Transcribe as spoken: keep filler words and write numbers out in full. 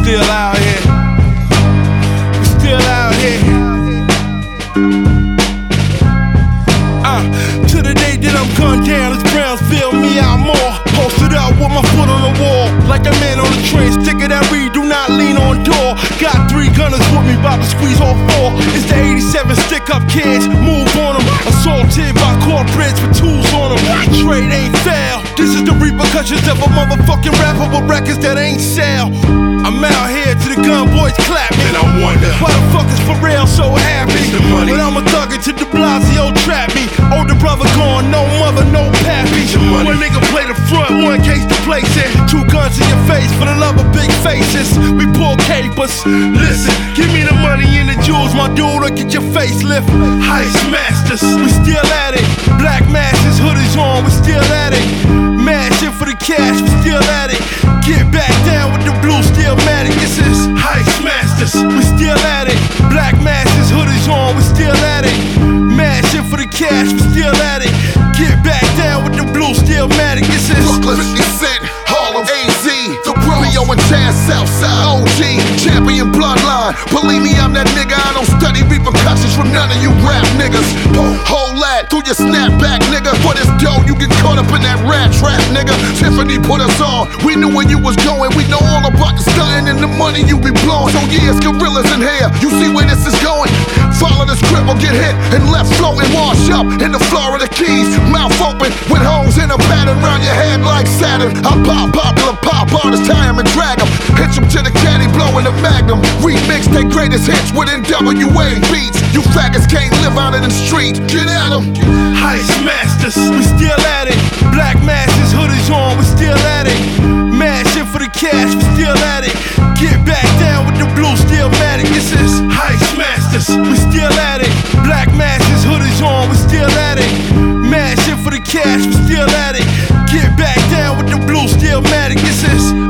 still out here. We still out here. Uh, to the day that I'm gunned down, it's Brownsville, me out more. Posted up with my foot on the wall, like a man on the train. Stick of that reed, do not lean on door. Got three gunners with me, about to squeeze all four. It's the eighty-seven stick-up kids, move on them. Assaulted by corporates with tools on them. Trade ain't fail. This is the repercussions of a motherfucking rapper with records that ain't sell. I'm out here to the gun boys clap me. And I wonder why the fuck is Pharrell so happy? The money. But I'm a thugger to De Blasio trap me. Older brother gone, no mother, no pappy. The money. One nigga play the front, one case to place it. Two guns in your face for the love of big faces. We pull capers. Listen, give me the money and the jewels, my dude, or get your face lift. Heist masters, we still at it. Black masses, hoodies on, we still at it. Mashing for the cash, we still at it. Get back down with the blue steel-matic. This is Heist Masters, we still at it. Black masses, hoodies on, we still at it. Mashing for the cash, we still at it. Get back down with the blue steel-matic. This is Brooklyn, fifty Cent, Harlem, A Z, the Romeo and Chaz, Southside, O G, champion bloodline. Believe me, I'm that nigga. I don't study repercussions from none of you rap niggas. Whole lot through your snapback, nigga. For this dough, you get caught up in that rat trap, nigga. Tiffany put us on. We knew where you was going. We know all about the stunting and the money you be blowing. So yeah, it's gorillas in here. You see where this is going? Follow the script or get hit and left floating. Wash up in the Florida Keys. Mouth open with holes in a pattern around your head like Saturn. I pop popular pop artists, tie 'em and drag 'em. Hitch 'em to the caddy, blowing the magnum. Remix their greatest hits with N W A beats. You faggots can't live out in the street. Get at 'em. Heist Masters, we still at it. Black masses, hoodies on, we still at it. Mashing for the cash, we still at it. Get back down with the blue steel-matic. This is Heist Masters, we still at it. Black masses, hoodies on, we still at it. Mashing for the cash, we still at it. Get back down with the blue steel-matic. This is